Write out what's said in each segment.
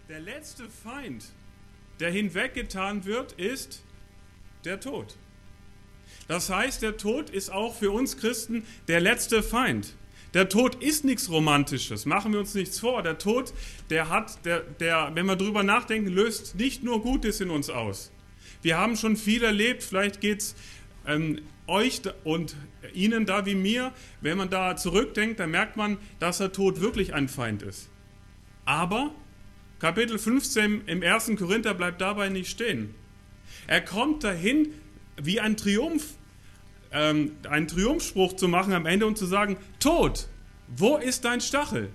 Der letzte Feind, der hinweggetan wird, ist der Tod. Das heißt, der Tod ist auch für uns Christen der letzte Feind. Der Tod ist nichts Romantisches, machen wir uns nichts vor. Der Tod, wenn wir drüber nachdenken, löst nicht nur Gutes in uns aus. Wir haben schon viel erlebt, vielleicht geht es euch und Ihnen da wie mir, wenn man da zurückdenkt, dann merkt man, dass der Tod wirklich ein Feind ist. Aber Kapitel 15 im 1. Korinther bleibt dabei nicht stehen. Er kommt dahin, wie einen Triumphspruch zu machen am Ende und zu sagen, Tod, wo ist dein Stachel?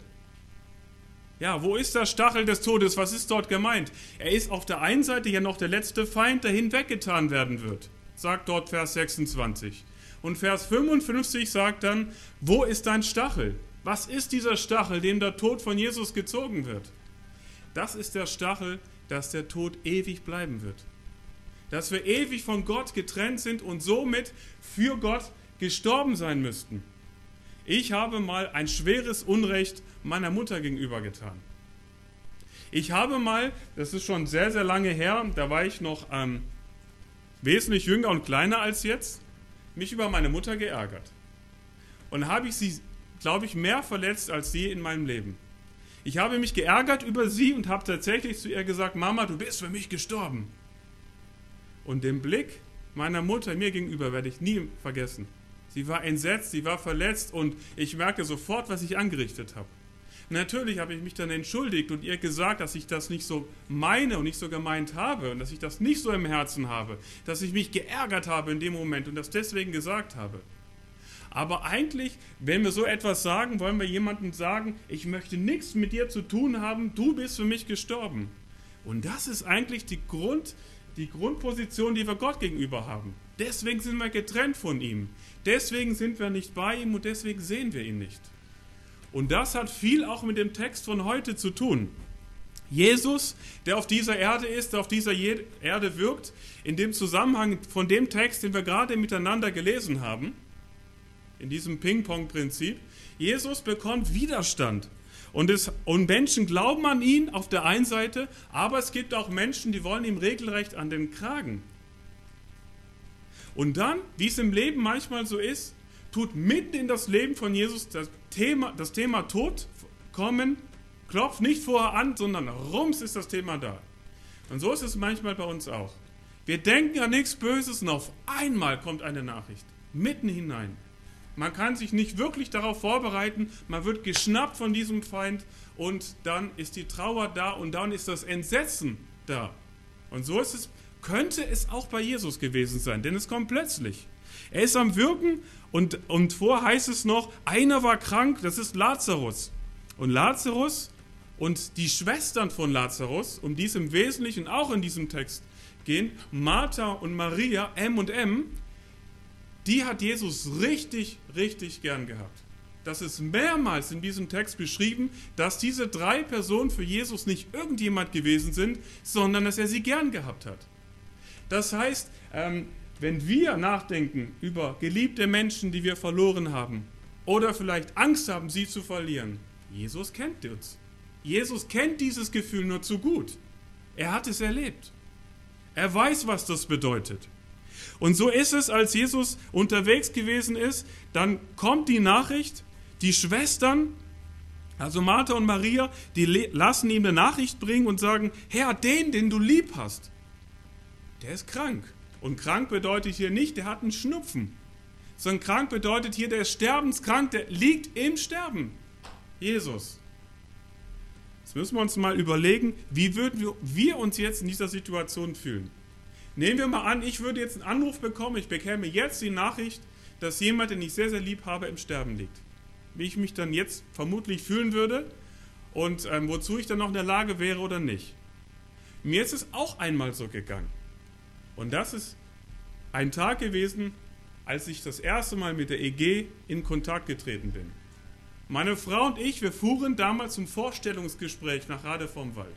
Ja, wo ist der Stachel des Todes? Was ist dort gemeint? Er ist auf der einen Seite ja noch der letzte Feind, der hinweggetan werden wird, sagt dort Vers 26. Und Vers 55 sagt dann, wo ist dein Stachel? Was ist dieser Stachel, dem der Tod von Jesus gezogen wird? Das ist der Stachel, dass der Tod ewig bleiben wird. Dass wir ewig von Gott getrennt sind und somit für Gott gestorben sein müssten. Ich habe mal ein schweres Unrecht meiner Mutter gegenüber getan. Ich habe mal, das ist schon sehr, sehr lange her, da war ich noch wesentlich jünger und kleiner als jetzt, mich über meine Mutter geärgert. Und habe ich sie, glaube ich, mehr verletzt als je in meinem Leben. Ich habe mich geärgert über sie und habe tatsächlich zu ihr gesagt, Mama, du bist für mich gestorben. Und den Blick meiner Mutter mir gegenüber werde ich nie vergessen. Sie war entsetzt, sie war verletzt und ich merkte sofort, was ich angerichtet habe. Natürlich habe ich mich dann entschuldigt und ihr gesagt, dass ich das nicht so meine und nicht so gemeint habe und dass ich das nicht so im Herzen habe, dass ich mich geärgert habe in dem Moment und das deswegen gesagt habe. Aber eigentlich, wenn wir so etwas sagen, wollen wir jemandem sagen, ich möchte nichts mit dir zu tun haben, du bist für mich gestorben. Und das ist eigentlich die Grundposition, die wir Gott gegenüber haben. Deswegen sind wir getrennt von ihm. Deswegen sind wir nicht bei ihm und deswegen sehen wir ihn nicht. Und das hat viel auch mit dem Text von heute zu tun. Jesus, der auf dieser Erde ist, der auf dieser Erde wirkt, in dem Zusammenhang von dem Text, den wir gerade miteinander gelesen haben, in diesem Ping-Pong-Prinzip, Jesus bekommt Widerstand. Und Menschen glauben an ihn auf der einen Seite, aber es gibt auch Menschen, die wollen ihm regelrecht an den Kragen. Und dann, wie es im Leben manchmal so ist, tut mitten in das Leben von Jesus das Thema Tod kommen, klopft nicht vorher an, sondern rums ist das Thema da. Und so ist es manchmal bei uns auch. Wir denken an nichts Böses und auf einmal kommt eine Nachricht, mitten hinein. Man kann sich nicht wirklich darauf vorbereiten, man wird geschnappt von diesem Feind und dann ist die Trauer da und dann ist das Entsetzen da. Und so könnte es auch bei Jesus gewesen sein, denn es kommt plötzlich. Er ist am Wirken und vor heißt es noch, einer war krank, das ist Lazarus. Und Lazarus und die Schwestern von Lazarus, um die es im Wesentlichen auch in diesem Text gehen, Martha und Maria, M&M, die hat Jesus richtig, richtig gern gehabt. Das ist mehrmals in diesem Text beschrieben, dass diese 3 Personen für Jesus nicht irgendjemand gewesen sind, sondern dass er sie gern gehabt hat. Das heißt, wenn wir nachdenken über geliebte Menschen, die wir verloren haben, oder vielleicht Angst haben, sie zu verlieren, Jesus kennt uns. Jesus kennt dieses Gefühl nur zu gut. Er hat es erlebt. Er weiß, was das bedeutet. Und so ist es, als Jesus unterwegs gewesen ist, dann kommt die Nachricht, die Schwestern, also Martha und Maria, die lassen ihm eine Nachricht bringen und sagen, Herr, den du lieb hast, der ist krank. Und krank bedeutet hier nicht, der hat einen Schnupfen, sondern krank bedeutet hier, der ist sterbenskrank, der liegt im Sterben. Jesus. Jetzt müssen wir uns mal überlegen, wie würden wir uns jetzt in dieser Situation fühlen. Nehmen wir mal an, ich würde jetzt einen Anruf bekommen, ich bekäme jetzt die Nachricht, dass jemand, den ich sehr, sehr lieb habe, im Sterben liegt. Wie ich mich dann jetzt vermutlich fühlen würde und wozu ich dann noch in der Lage wäre oder nicht. Mir ist es auch einmal so gegangen. Und das ist ein Tag gewesen, als ich das erste Mal mit der EG in Kontakt getreten bin. Meine Frau und ich, wir fuhren damals zum Vorstellungsgespräch nach Rade vom Wald.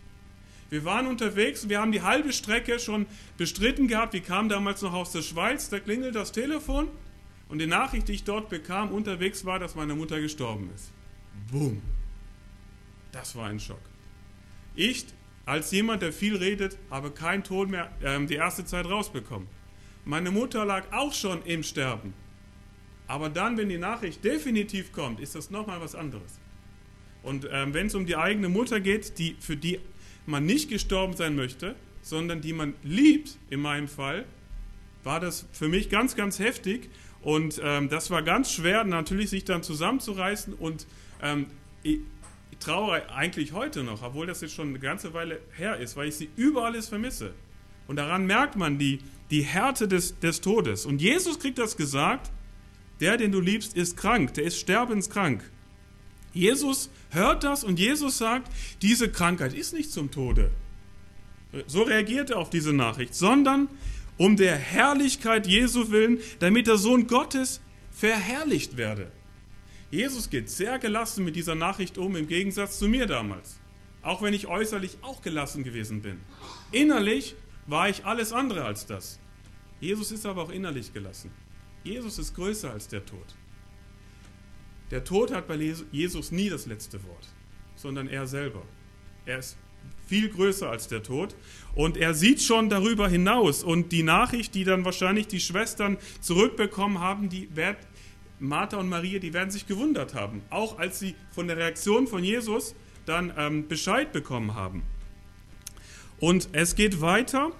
Wir waren unterwegs und wir haben die halbe Strecke schon bestritten gehabt. Wir kamen damals noch aus der Schweiz, da klingelt das Telefon und die Nachricht, die ich dort bekam, unterwegs war, dass meine Mutter gestorben ist. Boom. Das war ein Schock. Ich, als jemand, der viel redet, habe keinen Ton mehr die erste Zeit rausbekommen. Meine Mutter lag auch schon im Sterben. Aber dann, wenn die Nachricht definitiv kommt, ist das nochmal was anderes. Und wenn es um die eigene Mutter geht, für die man nicht gestorben sein möchte, sondern die man liebt, in meinem Fall, war das für mich ganz, ganz heftig. Und das war ganz schwer, natürlich sich dann zusammenzureißen. Und ich trauere eigentlich heute noch, obwohl das jetzt schon eine ganze Weile her ist, weil ich sie über alles vermisse. Und daran merkt man die Härte des Todes. Und Jesus kriegt das gesagt, der, den du liebst, ist krank, der ist sterbenskrank. Jesus hört das und Jesus sagt, diese Krankheit ist nicht zum Tode. So reagiert er auf diese Nachricht, sondern um der Herrlichkeit Jesu willen, damit der Sohn Gottes verherrlicht werde. Jesus geht sehr gelassen mit dieser Nachricht um, im Gegensatz zu mir damals. Auch wenn ich äußerlich auch gelassen gewesen bin. Innerlich war ich alles andere als das. Jesus ist aber auch innerlich gelassen. Jesus ist größer als der Tod. Der Tod hat bei Jesus nie das letzte Wort, sondern er selber. Er ist viel größer als der Tod und er sieht schon darüber hinaus. Und die Nachricht, die dann wahrscheinlich die Schwestern zurückbekommen haben, Martha und Maria, die werden sich gewundert haben, auch als sie von der Reaktion von Jesus dann Bescheid bekommen haben. Und es geht weiter.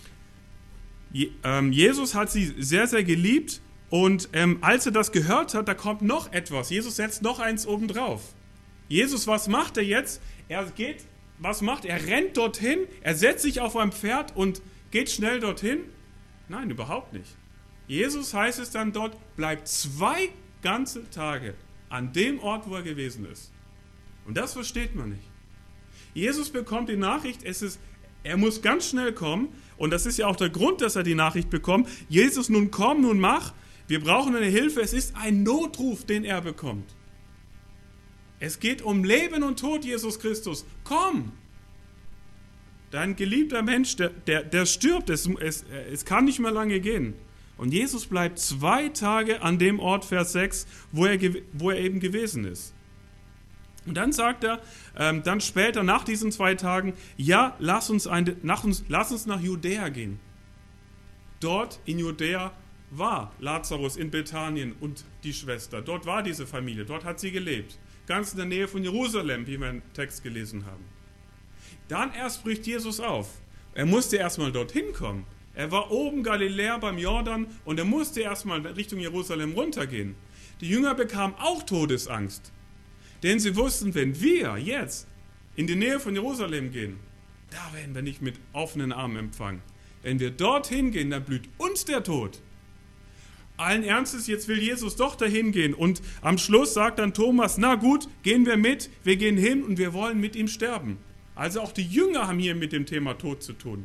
Jesus hat sie sehr, sehr geliebt. Und als er das gehört hat, da kommt noch etwas. Jesus setzt noch eins obendrauf. Jesus, was macht er jetzt? Er rennt dorthin, er setzt sich auf ein Pferd und geht schnell dorthin? Nein, überhaupt nicht. Jesus, heißt es dann dort, bleibt 2 ganze Tage an dem Ort, wo er gewesen ist. Und das versteht man nicht. Jesus bekommt die Nachricht, er muss ganz schnell kommen. Und das ist ja auch der Grund, dass er die Nachricht bekommt. Jesus, nun komm, nun mach. Wir brauchen eine Hilfe. Es ist ein Notruf, den er bekommt. Es geht um Leben und Tod, Jesus Christus. Komm! Dein geliebter Mensch, der stirbt. Es kann nicht mehr lange gehen. Und Jesus bleibt 2 Tage an dem Ort, Vers 6, wo er eben gewesen ist. Und dann sagt er, dann später, nach diesen 2 Tagen, ja, lass uns nach Judäa gehen. Dort in Judäa war Lazarus in Bethanien und die Schwester. Dort war diese Familie, dort hat sie gelebt. Ganz in der Nähe von Jerusalem, wie wir im Text gelesen haben. Dann erst bricht Jesus auf. Er musste erstmal dorthin kommen. Er war oben Galiläa beim Jordan und er musste erstmal Richtung Jerusalem runtergehen. Die Jünger bekamen auch Todesangst. Denn sie wussten, wenn wir jetzt in die Nähe von Jerusalem gehen, da werden wir nicht mit offenen Armen empfangen. Wenn wir dorthin gehen, dann blüht uns der Tod. Allen Ernstes, jetzt will Jesus doch dahin gehen. Und am Schluss sagt dann Thomas, na gut, gehen wir mit, wir gehen hin und wir wollen mit ihm sterben. Also auch die Jünger haben hier mit dem Thema Tod zu tun.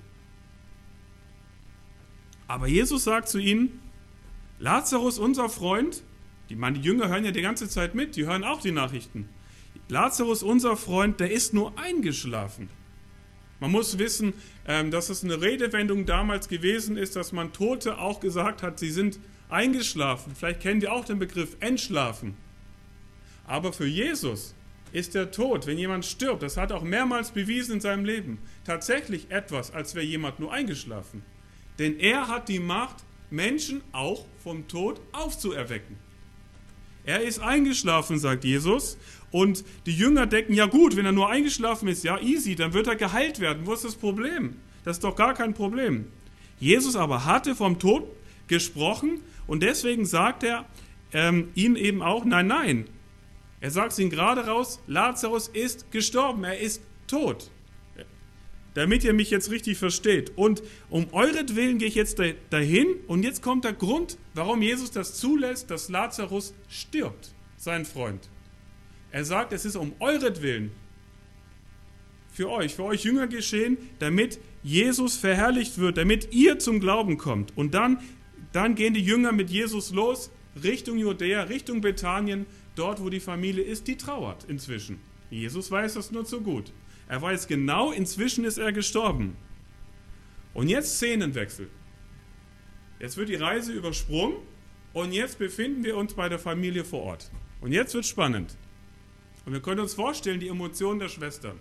Aber Jesus sagt zu ihnen, Lazarus, unser Freund, die Jünger hören ja die ganze Zeit mit, die hören auch die Nachrichten. Lazarus, unser Freund, der ist nur eingeschlafen. Man muss wissen, dass es eine Redewendung damals gewesen ist, dass man Tote auch gesagt hat, sie sind eingeschlafen. Vielleicht kennen wir auch den Begriff entschlafen. Aber für Jesus ist der Tod, wenn jemand stirbt, das hat er auch mehrmals bewiesen in seinem Leben, tatsächlich etwas, als wäre jemand nur eingeschlafen. Denn er hat die Macht, Menschen auch vom Tod aufzuerwecken. Er ist eingeschlafen, sagt Jesus. Und die Jünger denken, ja gut, wenn er nur eingeschlafen ist, ja easy, dann wird er geheilt werden. Wo ist das Problem? Das ist doch gar kein Problem. Jesus aber hatte vom Tod gesprochen und deswegen sagt er ihnen eben auch, nein. Er sagt es ihnen gerade raus, Lazarus ist gestorben, er ist tot. Damit ihr mich jetzt richtig versteht. Und um euretwillen gehe ich jetzt dahin und jetzt kommt der Grund, warum Jesus das zulässt, dass Lazarus stirbt, sein Freund. Er sagt, es ist um euretwillen für euch Jünger geschehen, damit Jesus verherrlicht wird, damit ihr zum Glauben kommt. Und dann gehen die Jünger mit Jesus los, Richtung Judäa, Richtung Bethanien, dort wo die Familie ist, die trauert inzwischen. Jesus weiß das nur zu gut. Er weiß genau, inzwischen ist er gestorben. Und jetzt Szenenwechsel. Jetzt wird die Reise übersprungen und jetzt befinden wir uns bei der Familie vor Ort. Und jetzt wird spannend. Und wir können uns vorstellen, die Emotionen der Schwestern.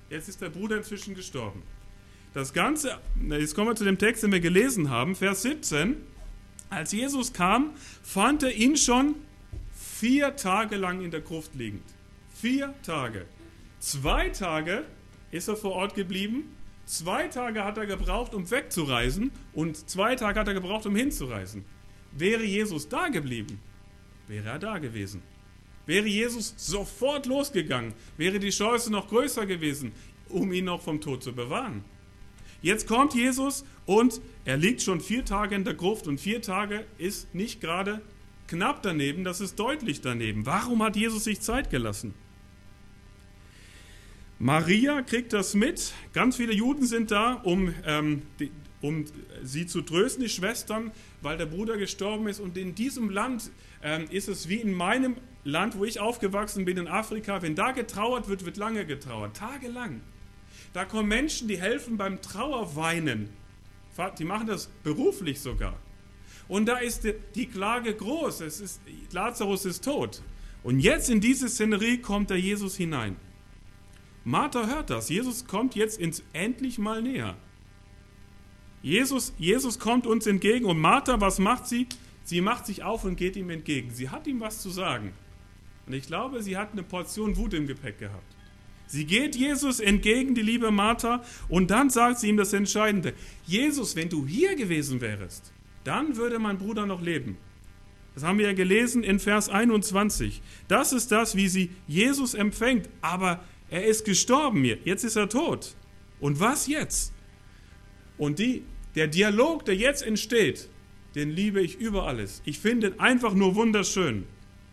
Jetzt ist der Bruder inzwischen gestorben. Das Ganze, jetzt kommen wir zu dem Text, den wir gelesen haben, Vers 17. Als Jesus kam, fand er ihn schon 4 Tage lang in der Gruft liegend. 4 Tage. 2 Tage ist er vor Ort geblieben. 2 Tage hat er gebraucht, um wegzureisen. Und 2 Tage hat er gebraucht, um hinzureisen. Wäre Jesus da geblieben, wäre er da gewesen. Wäre Jesus sofort losgegangen, wäre die Chance noch größer gewesen, um ihn noch vom Tod zu bewahren. Jetzt kommt Jesus und er liegt schon 4 Tage in der Gruft und 4 Tage ist nicht gerade knapp daneben, das ist deutlich daneben. Warum hat Jesus sich Zeit gelassen? Maria kriegt das mit, ganz viele Juden sind da, um sie zu trösten, die Schwestern, weil der Bruder gestorben ist. Und in diesem Land ist es wie in meinem Land, wo ich aufgewachsen bin, in Afrika, wenn da getrauert wird, wird lange getrauert, tagelang. Da kommen Menschen, die helfen beim Trauerweinen. Die machen das beruflich sogar. Und da ist die Klage groß. Lazarus ist tot. Und jetzt in diese Szenerie kommt der Jesus hinein. Martha hört das. Jesus kommt jetzt endlich mal näher. Jesus kommt uns entgegen. Und Martha, was macht sie? Sie macht sich auf und geht ihm entgegen. Sie hat ihm was zu sagen. Und ich glaube, sie hat eine Portion Wut im Gepäck gehabt. Sie geht Jesus entgegen, die liebe Martha, und dann sagt sie ihm das Entscheidende. Jesus, wenn du hier gewesen wärst, dann würde mein Bruder noch leben. Das haben wir ja gelesen in Vers 21. Das ist das, wie sie Jesus empfängt. Aber er ist gestorben hier. Jetzt ist er tot. Und was jetzt? Und der Dialog, der jetzt entsteht, den liebe ich über alles. Ich finde ihn einfach nur wunderschön.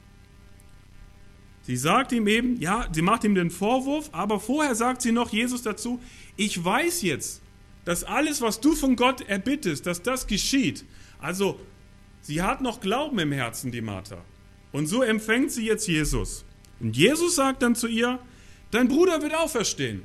Sie sagt ihm eben, ja, sie macht ihm den Vorwurf, aber vorher sagt sie noch Jesus dazu, ich weiß jetzt, dass alles, was du von Gott erbittest, dass das geschieht. Also, sie hat noch Glauben im Herzen, die Martha. Und so empfängt sie jetzt Jesus. Und Jesus sagt dann zu ihr, dein Bruder wird auferstehen.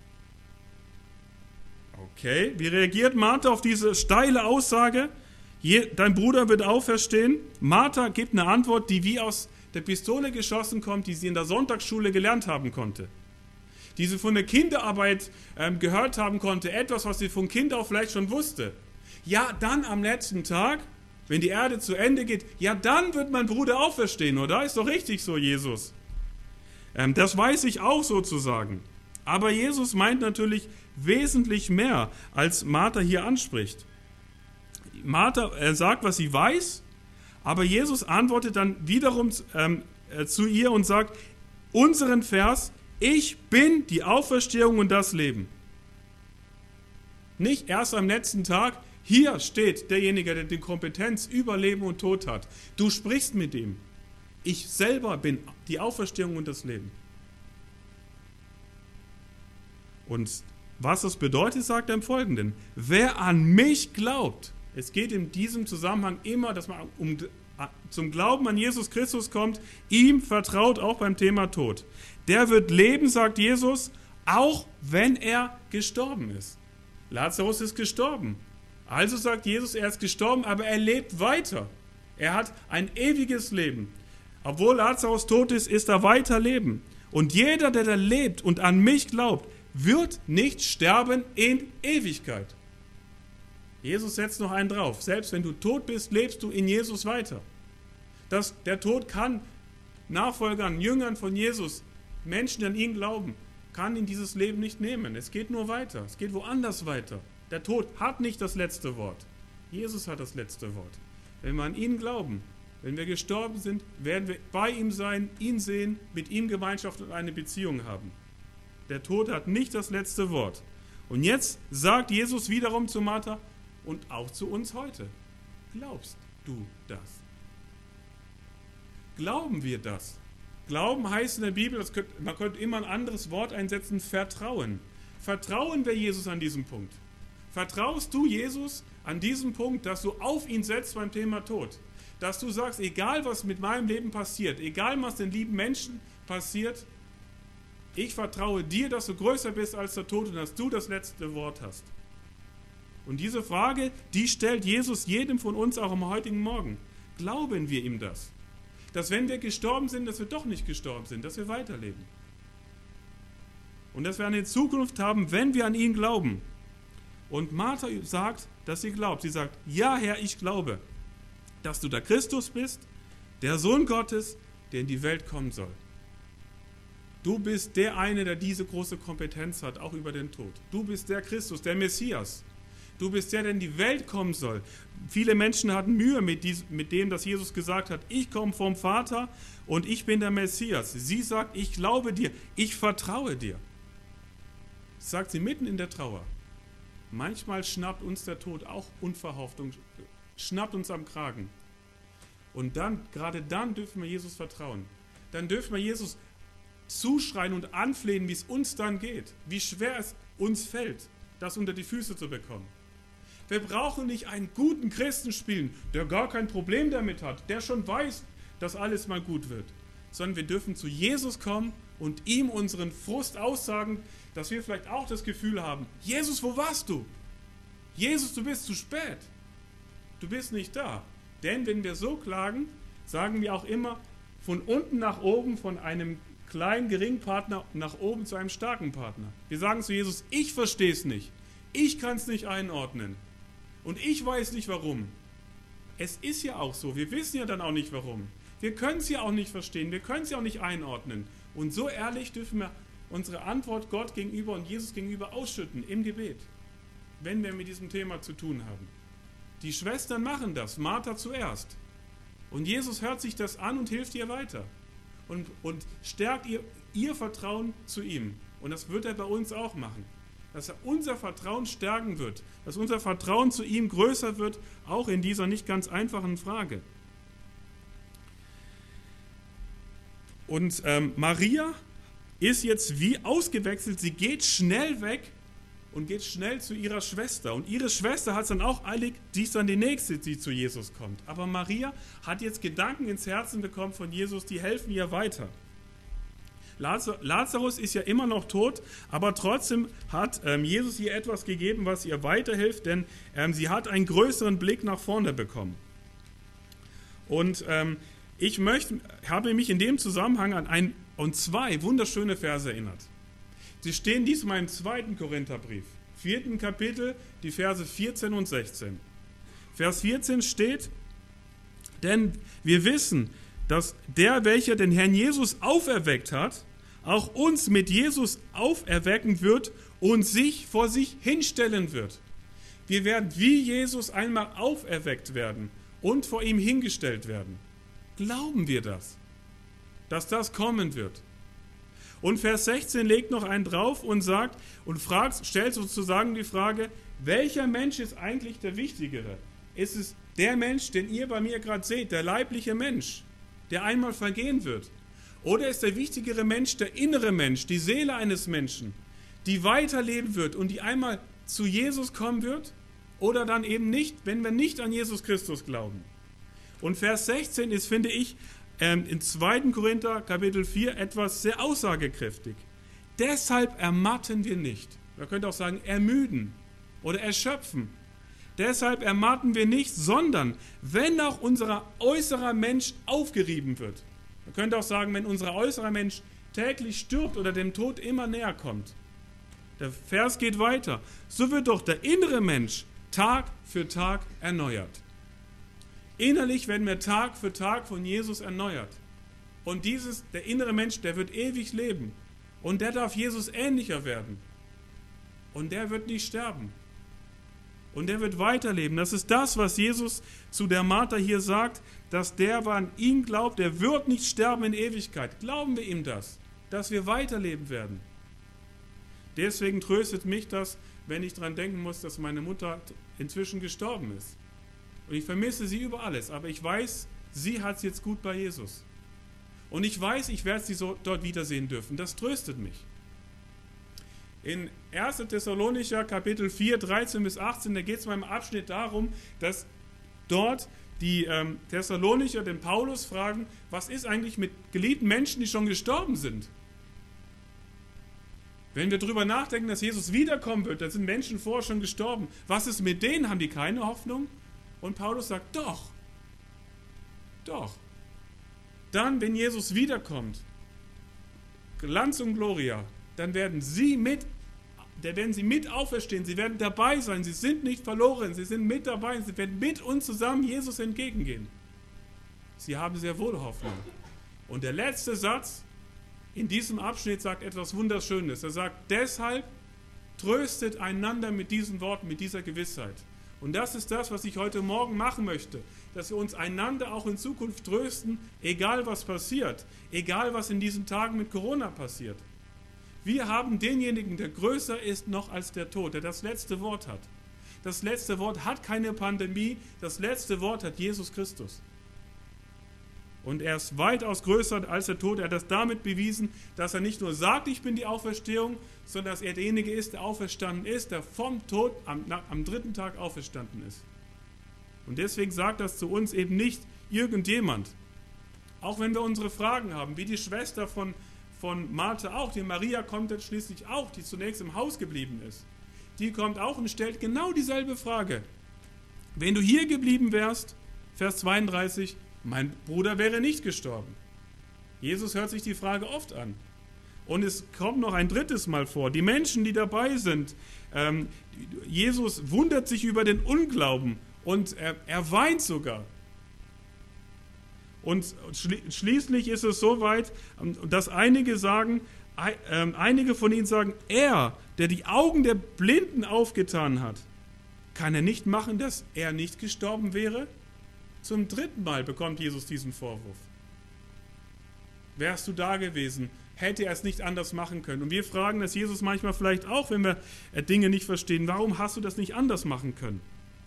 Okay, wie reagiert Martha auf diese steile Aussage? Dein Bruder wird auferstehen. Martha gibt eine Antwort, die wie aus der Pistole geschossen kommt, die sie in der Sonntagsschule gelernt haben konnte. Die sie von der Kinderarbeit gehört haben konnte. Etwas, was sie von Kind auf vielleicht schon wusste. Ja, dann am letzten Tag, wenn die Erde zu Ende geht, ja, dann wird mein Bruder auferstehen, oder? Ist doch richtig so, Jesus. Das weiß ich auch sozusagen. Aber Jesus meint natürlich wesentlich mehr, als Martha hier anspricht. Martha sagt, was sie weiß, aber Jesus antwortet dann wiederum zu ihr und sagt, unseren Vers, ich bin die Auferstehung und das Leben. Nicht erst am letzten Tag, hier steht derjenige, der die Kompetenz über Leben und Tod hat. Du sprichst mit ihm. Ich selber bin die Auferstehung und das Leben. Und was das bedeutet, sagt er im Folgenden. Wer an mich glaubt, es geht in diesem Zusammenhang immer, dass man zum Glauben an Jesus Christus kommt, ihm vertraut auch beim Thema Tod. Der wird leben, sagt Jesus, auch wenn er gestorben ist. Lazarus ist gestorben. Also sagt Jesus, er ist gestorben, aber er lebt weiter. Er hat ein ewiges Leben. Obwohl Lazarus tot ist, ist er weiter leben. Und jeder, der da lebt und an mich glaubt, wird nicht sterben in Ewigkeit. Jesus setzt noch einen drauf. Selbst wenn du tot bist, lebst du in Jesus weiter. Der Tod kann Nachfolgern, Jüngern von Jesus, Menschen, die an ihn glauben, kann in dieses Leben nicht nehmen. Es geht nur weiter. Es geht woanders weiter. Der Tod hat nicht das letzte Wort. Jesus hat das letzte Wort. Wenn wir an ihn glauben, wenn wir gestorben sind, werden wir bei ihm sein, ihn sehen, mit ihm Gemeinschaft und eine Beziehung haben. Der Tod hat nicht das letzte Wort. Und jetzt sagt Jesus wiederum zu Martha und auch zu uns heute. Glaubst du das? Glauben wir das? Glauben heißt in der Bibel, man könnte immer ein anderes Wort einsetzen, Vertrauen. Vertrauen wir Jesus an diesem Punkt? Vertraust du Jesus an diesem Punkt, dass du auf ihn setzt beim Thema Tod? Dass du sagst, egal was mit meinem Leben passiert, egal was den lieben Menschen passiert, ich vertraue dir, dass du größer bist als der Tod und dass du das letzte Wort hast. Und diese Frage, die stellt Jesus jedem von uns auch am heutigen Morgen. Glauben wir ihm das? Dass wenn wir gestorben sind, dass wir doch nicht gestorben sind, dass wir weiterleben. und dass wir eine Zukunft haben, wenn wir an ihn glauben. Und Martha sagt, dass sie glaubt. Sie sagt, ja Herr, ich glaube, dass du der Christus bist, der Sohn Gottes, der in die Welt kommen soll. Du bist der eine, der diese große Kompetenz hat, auch über den Tod. Du bist der Christus, der Messias. Du bist der, der in die Welt kommen soll. Viele Menschen hatten Mühe mit dem, dass Jesus gesagt hat, ich komme vom Vater und ich bin der Messias. Sie sagt, ich glaube dir, ich vertraue dir. Das sagt sie mitten in der Trauer. Manchmal schnappt uns der Tod auch unverhofft und schnappt uns am Kragen. Und dann, gerade dann dürfen wir Jesus vertrauen. Dann dürfen wir Jesus zuschreien und anflehen, wie es uns dann geht. Wie schwer es uns fällt, das unter die Füße zu bekommen. Wir brauchen nicht einen guten Christen spielen, der gar kein Problem damit hat, der schon weiß, dass alles mal gut wird. Sondern wir dürfen zu Jesus kommen und ihm unseren Frust aussagen, dass wir vielleicht auch das Gefühl haben, Jesus, wo warst du? Jesus, du bist zu spät. Du bist nicht da. Denn wenn wir so klagen, sagen wir auch immer von unten nach oben, von einem kleinen, geringen Partner nach oben zu einem starken Partner. Wir sagen zu Jesus, ich verstehe es nicht. Ich kann es nicht einordnen. Und ich weiß nicht warum. Es ist ja auch so. Wir wissen ja dann auch nicht warum. Wir können es ja auch nicht verstehen. Wir können es ja auch nicht einordnen. Und so ehrlich dürfen wir unsere Antwort Gott gegenüber und Jesus gegenüber ausschütten im Gebet, wenn wir mit diesem Thema zu tun haben. Die Schwestern machen das, Martha zuerst. Und Jesus hört sich das an und hilft ihr weiter. Und stärkt ihr Vertrauen zu ihm. Und das wird er bei uns auch machen. Dass er unser Vertrauen stärken wird. Dass unser Vertrauen zu ihm größer wird, auch in dieser nicht ganz einfachen Frage. Und Maria ist jetzt wie ausgewechselt. Sie geht schnell weg und geht schnell zu ihrer Schwester. Und ihre Schwester hat es dann auch eilig, die ist dann die Nächste, die zu Jesus kommt. Aber Maria hat jetzt Gedanken ins Herzen bekommen von Jesus, die helfen ihr weiter. Lazarus ist ja immer noch tot, aber trotzdem hat Jesus ihr etwas gegeben, was ihr weiterhilft, denn sie hat einen größeren Blick nach vorne bekommen. Und ich habe mich in dem Zusammenhang an zwei wunderschöne Verse erinnert. Sie stehen diesmal im 2. Korintherbrief, 4. Kapitel, die Verse 14 und 16. Vers 14 steht, denn wir wissen, dass der, welcher den Herrn Jesus auferweckt hat, auch uns mit Jesus auferwecken wird und sich vor sich hinstellen wird. Wir werden wie Jesus einmal auferweckt werden und vor ihm hingestellt werden. Glauben wir das? Dass das kommen wird? Und Vers 16 legt noch einen drauf und sagt und stellt sozusagen die Frage, welcher Mensch ist eigentlich der Wichtigere? Ist es der Mensch, den ihr bei mir gerade seht, der leibliche Mensch, der einmal vergehen wird? Oder ist der wichtigere Mensch der innere Mensch, die Seele eines Menschen, die weiterleben wird und die einmal zu Jesus kommen wird? Oder dann eben nicht, wenn wir nicht an Jesus Christus glauben? Und Vers 16 ist, finde ich, in 2. Korinther Kapitel 4 etwas sehr aussagekräftig. Deshalb ermatten wir nicht. Man könnte auch sagen, ermüden oder erschöpfen. Deshalb ermatten wir nicht, sondern wenn auch unser äußerer Mensch aufgerieben wird. Man könnte auch sagen, wenn unser äußerer Mensch täglich stirbt oder dem Tod immer näher kommt. Der Vers geht weiter. So wird doch der innere Mensch Tag für Tag erneuert. Innerlich werden wir Tag für Tag von Jesus erneuert. Und der innere Mensch, der wird ewig leben. Und der darf Jesus ähnlicher werden. Und der wird nicht sterben. Und der wird weiterleben. Das ist das, was Jesus zu der Martha hier sagt, dass der, wer an ihn glaubt, der wird nicht sterben in Ewigkeit. Glauben wir ihm das, dass wir weiterleben werden. Deswegen tröstet mich das, wenn ich daran denken muss, dass meine Mutter inzwischen gestorben ist. Und ich vermisse sie über alles, aber ich weiß, sie hat es jetzt gut bei Jesus. Und ich weiß, ich werde sie so dort wiedersehen dürfen. Das tröstet mich. In 1. Thessalonicher Kapitel 4, 13 bis 18, da geht es mal im Abschnitt darum, dass dort die Thessalonicher den Paulus fragen, was ist eigentlich mit geliebten Menschen, die schon gestorben sind? Wenn wir darüber nachdenken, dass Jesus wiederkommen wird, da sind Menschen vorher schon gestorben. Was ist mit denen? Haben die keine Hoffnung? Und Paulus sagt, doch. Dann, wenn Jesus wiederkommt, Glanz und Gloria, dann werden sie mit auferstehen, sie werden dabei sein, sie sind nicht verloren, sie sind mit dabei, sie werden mit uns zusammen Jesus entgegengehen. Sie haben sehr wohl Hoffnung. Und der letzte Satz in diesem Abschnitt sagt etwas Wunderschönes. Er sagt, deshalb tröstet einander mit diesen Worten, mit dieser Gewissheit. Und das ist das, was ich heute Morgen machen möchte, dass wir uns einander auch in Zukunft trösten, egal was passiert, egal was in diesen Tagen mit Corona passiert. Wir haben denjenigen, der größer ist noch als der Tod, der das letzte Wort hat. Das letzte Wort hat keine Pandemie, das letzte Wort hat Jesus Christus. Und er ist weitaus größer als der Tod. Er hat das damit bewiesen, dass er nicht nur sagt, ich bin die Auferstehung, sondern dass er derjenige ist, der auferstanden ist, der vom Tod am dritten Tag auferstanden ist. Und deswegen sagt das zu uns eben nicht irgendjemand. Auch wenn wir unsere Fragen haben, wie die Schwester von Martha auch, die Maria kommt jetzt schließlich auch, die zunächst im Haus geblieben ist. Die kommt auch und stellt genau dieselbe Frage. Wenn du hier geblieben wärst, Vers 32, mein Bruder wäre nicht gestorben. Jesus hört sich die Frage oft an. Und es kommt noch ein drittes Mal vor. Die Menschen, die dabei sind, Jesus wundert sich über den Unglauben und er weint sogar. Und schließlich ist es so weit, dass einige von ihnen sagen, er, der die Augen der Blinden aufgetan hat, kann er nicht machen, dass er nicht gestorben wäre? Zum dritten Mal bekommt Jesus diesen Vorwurf. Wärst du da gewesen, hätte er es nicht anders machen können. Und wir fragen das Jesus manchmal vielleicht auch, wenn wir Dinge nicht verstehen, warum hast du das nicht anders machen können?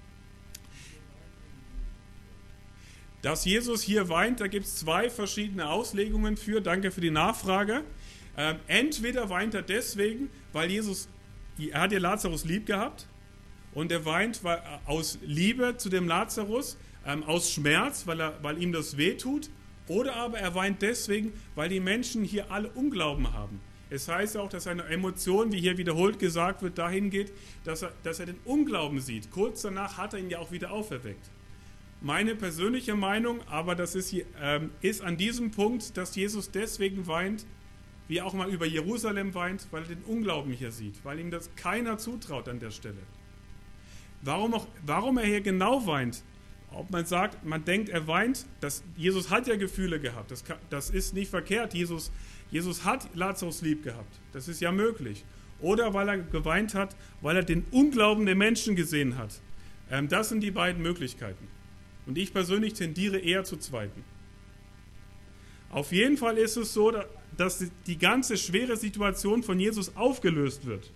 Dass Jesus hier weint, da gibt es zwei verschiedene Auslegungen für. Danke für die Nachfrage. Entweder weint er deswegen, weil er hat ja Lazarus lieb gehabt und er weint aus Liebe zu dem Lazarus, aus Schmerz, weil ihm das wehtut, oder aber er weint deswegen, weil die Menschen hier alle Unglauben haben. Es heißt auch, dass seine Emotion, wie hier wiederholt gesagt wird, dahin geht, dass er den Unglauben sieht. Kurz danach hat er ihn ja auch wieder auferweckt. Meine persönliche Meinung, aber das ist an diesem Punkt, dass Jesus deswegen weint, wie er auch mal über Jerusalem weint, weil er den Unglauben hier sieht, weil ihm das keiner zutraut an der Stelle. Warum er hier genau weint, ob man sagt, man denkt, er weint, Jesus hat ja Gefühle gehabt, das ist nicht verkehrt, Jesus hat Lazarus lieb gehabt, das ist ja möglich. Oder weil er geweint hat, weil er den Unglauben der Menschen gesehen hat. Das sind die beiden Möglichkeiten. Und ich persönlich tendiere eher zu zweiten. Auf jeden Fall ist es so, dass die ganze schwere Situation von Jesus aufgelöst wird.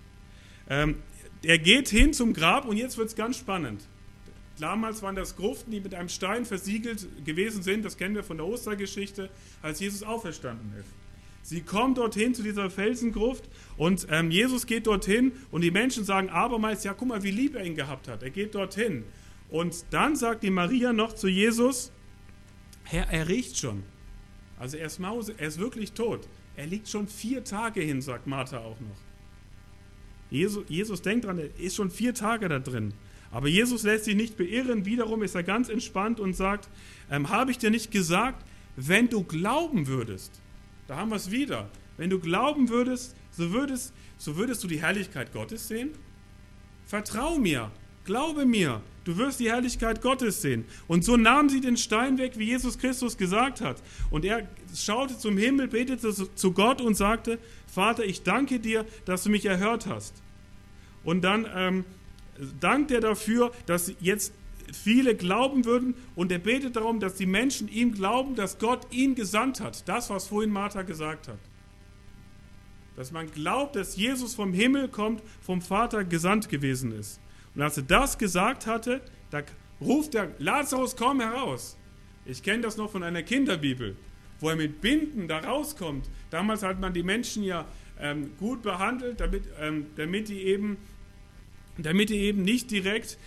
Er geht hin zum Grab und jetzt wird es ganz spannend. Damals waren das Gruften, die mit einem Stein versiegelt gewesen sind, das kennen wir von der Ostergeschichte, als Jesus auferstanden ist. Sie kommen dorthin zu dieser Felsengruft und Jesus geht dorthin und die Menschen sagen abermals, ja guck mal, wie lieb er ihn gehabt hat. Er geht dorthin. Und dann sagt die Maria noch zu Jesus, Herr, er riecht schon. Also er ist wirklich tot. Er liegt schon 4 Tage hin, sagt Martha auch noch. Jesus denkt dran, er ist schon 4 Tage da drin. Aber Jesus lässt sich nicht beirren. Wiederum ist er ganz entspannt und sagt, habe ich dir nicht gesagt, wenn du glauben würdest, da haben wir es wieder, wenn du glauben würdest, so würdest du die Herrlichkeit Gottes sehen. Vertrau mir, glaube mir, du wirst die Herrlichkeit Gottes sehen. Und so nahm sie den Stein weg, wie Jesus Christus gesagt hat. Und er schaute zum Himmel, betete zu Gott und sagte, Vater, ich danke dir, dass du mich erhört hast. Und dann dankt er dafür, dass jetzt viele glauben würden und er betet darum, dass die Menschen ihm glauben, dass Gott ihn gesandt hat. Das, was vorhin Martha gesagt hat. Dass man glaubt, dass Jesus vom Himmel kommt, vom Vater gesandt gewesen ist. Und als er das gesagt hatte, da ruft der Lazarus, komm heraus. Ich kenne das noch von einer Kinderbibel, wo er mit Binden da rauskommt. Damals hat man die Menschen ja gut behandelt, damit die eben nicht direkt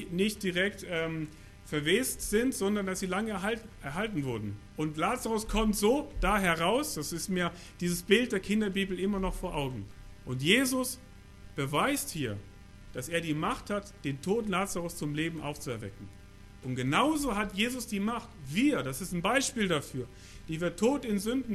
verwest sind, sondern dass sie lange erhalten wurden. Und Lazarus kommt so da heraus, das ist mir dieses Bild der Kinderbibel immer noch vor Augen. Und Jesus beweist hier, dass er die Macht hat, den toten Lazarus zum Leben aufzuerwecken. Und genauso hat Jesus die Macht, das ist ein Beispiel dafür, die wir tot in Sünden sind,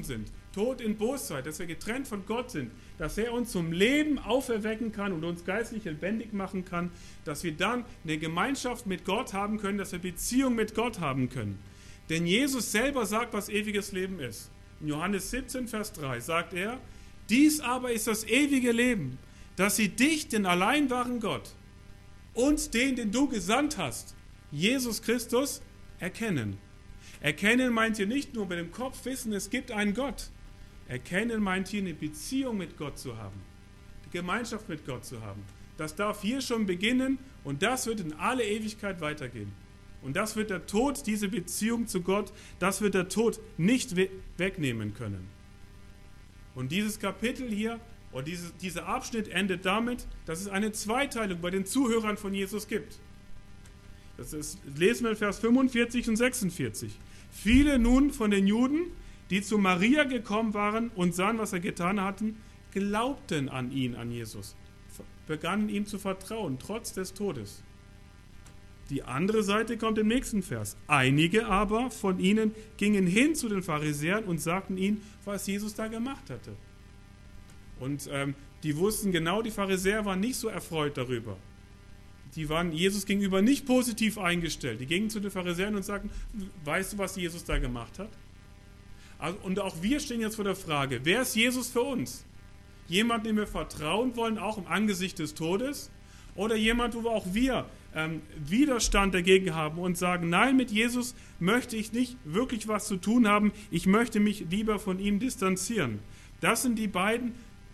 Tod in Bosheit, dass wir getrennt von Gott sind, dass er uns zum Leben auferwecken kann und uns geistlich lebendig machen kann, dass wir dann eine Gemeinschaft mit Gott haben können, dass wir Beziehung mit Gott haben können. Denn Jesus selber sagt, was ewiges Leben ist. In Johannes 17, Vers 3 sagt er, dies aber ist das ewige Leben, dass sie dich, den allein wahren Gott, und den du gesandt hast, Jesus Christus, erkennen. Erkennen meint hier nicht nur mit dem Kopf wissen, es gibt einen Gott. Erkennen meint hier eine Beziehung mit Gott zu haben, die Gemeinschaft mit Gott zu haben. Das darf hier schon beginnen und das wird in alle Ewigkeit weitergehen. Und das wird der Tod, diese Beziehung zu Gott, das wird der Tod nicht wegnehmen können. Und dieses Kapitel hier, oder dieser Abschnitt endet damit, dass es eine Zweiteilung bei den Zuhörern von Jesus gibt. Lesen wir in Vers 45 und 46. Viele nun von den Juden, die zu Maria gekommen waren und sahen, was er getan hatte, glaubten an ihn, an Jesus, begannen ihm zu vertrauen, trotz des Todes. Die andere Seite kommt im nächsten Vers. Einige aber von ihnen gingen hin zu den Pharisäern und sagten ihnen, was Jesus da gemacht hatte. Und die wussten genau, die Pharisäer waren nicht so erfreut darüber. Die waren Jesus gegenüber nicht positiv eingestellt. Die gingen zu den Pharisäern und sagten, weißt du, was Jesus da gemacht hat? Also, und auch wir stehen jetzt vor der Frage, wer ist Jesus für uns? Jemand, dem wir vertrauen wollen, auch im Angesicht des Todes? Oder jemand, wo auch wir Widerstand dagegen haben und sagen, nein, mit Jesus möchte ich nicht wirklich was zu tun haben, ich möchte mich lieber von ihm distanzieren. Das sind die beiden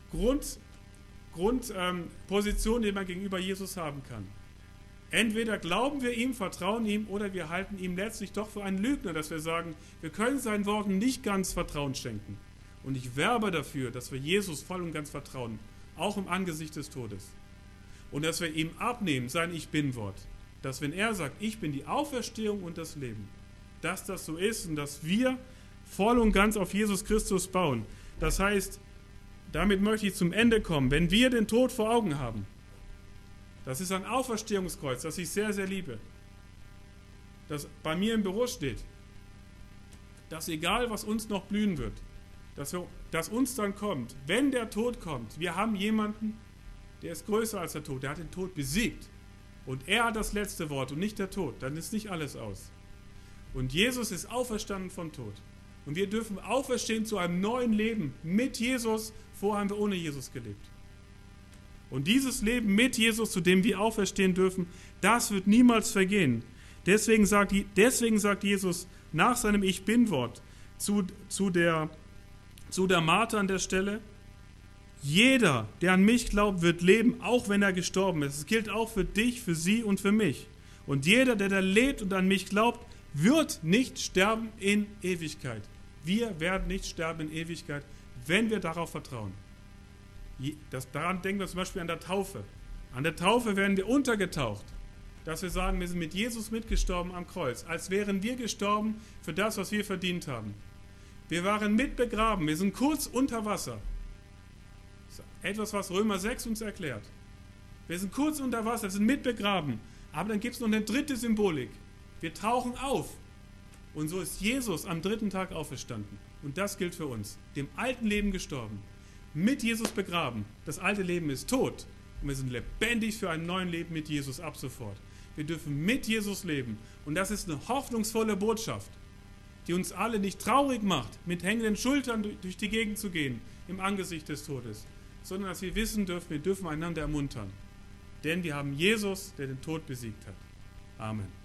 Grundpositionen, die man gegenüber Jesus haben kann. Entweder glauben wir ihm, vertrauen ihm, oder wir halten ihm letztlich doch für einen Lügner, dass wir sagen, wir können seinen Worten nicht ganz Vertrauen schenken. Und ich werbe dafür, dass wir Jesus voll und ganz vertrauen, auch im Angesicht des Todes. Und dass wir ihm abnehmen, sein Ich-Bin-Wort. Dass wenn er sagt, ich bin die Auferstehung und das Leben, dass das so ist und dass wir voll und ganz auf Jesus Christus bauen. Das heißt, damit möchte ich zum Ende kommen. Wenn wir den Tod vor Augen haben, das ist ein Auferstehungskreuz, das ich sehr, sehr liebe, das bei mir im Büro steht, dass egal, was uns noch blühen wird, dass uns dann kommt, wenn der Tod kommt, wir haben jemanden, der ist größer als der Tod, der hat den Tod besiegt. Und er hat das letzte Wort und nicht der Tod, dann ist nicht alles aus. Und Jesus ist auferstanden vom Tod. Und wir dürfen auferstehen zu einem neuen Leben mit Jesus. Vorher haben wir ohne Jesus gelebt. Und dieses Leben mit Jesus, zu dem wir auferstehen dürfen, das wird niemals vergehen. Deswegen sagt Jesus nach seinem Ich-Bin-Wort zu der Martha an der Stelle, jeder, der an mich glaubt, wird leben, auch wenn er gestorben ist. Es gilt auch für dich, für sie und für mich. Und jeder, der da lebt und an mich glaubt, wird nicht sterben in Ewigkeit. Wir werden nicht sterben in Ewigkeit, wenn wir darauf vertrauen. Daran denken wir zum Beispiel an der Taufe. An der Taufe werden wir untergetaucht, dass wir sagen, wir sind mit Jesus mitgestorben am Kreuz, als wären wir gestorben für das, was wir verdient haben. Wir waren mitbegraben, wir sind kurz unter Wasser. Etwas, was Römer 6 uns erklärt. Wir sind kurz unter Wasser, sind mitbegraben. Aber dann gibt es noch eine dritte Symbolik. Wir tauchen auf. Und so ist Jesus am dritten Tag auferstanden. Und das gilt für uns. Dem alten Leben gestorben. Mit Jesus begraben. Das alte Leben ist tot. Und wir sind lebendig für ein neues Leben mit Jesus ab sofort. Wir dürfen mit Jesus leben. Und das ist eine hoffnungsvolle Botschaft, die uns alle nicht traurig macht, mit hängenden Schultern durch die Gegend zu gehen, im Angesicht des Todes. Sondern dass wir wissen dürfen, wir dürfen einander ermuntern. Denn wir haben Jesus, der den Tod besiegt hat. Amen.